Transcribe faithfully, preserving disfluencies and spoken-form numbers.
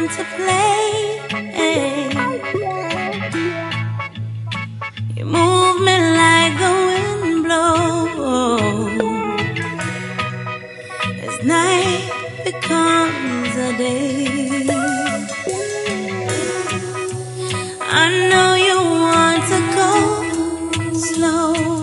want to play. You move me like the wind blows as night becomes a day. I know you want to go slow.